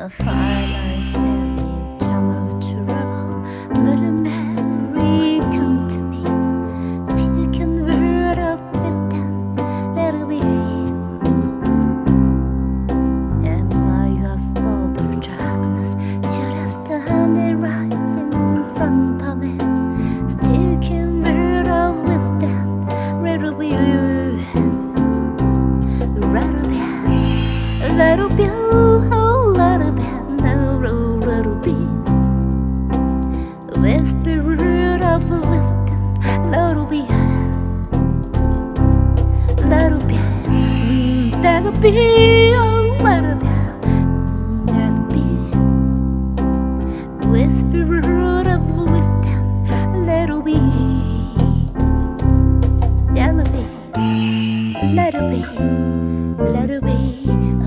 Finally fairy tale to rebel, but a Mary come to me. Speaking the word of wisdom, let it be. Am I a soul of darkness? Should I stand it right in front of me? Speaking word of wisdom, let it be. Let it be, oh, let it be, no, let it be. The spirit of wisdom, let it be, let it be, let it be, oh, let it be, let it be. The spirit of wisdom, let it be, let it be, let it be, let it be.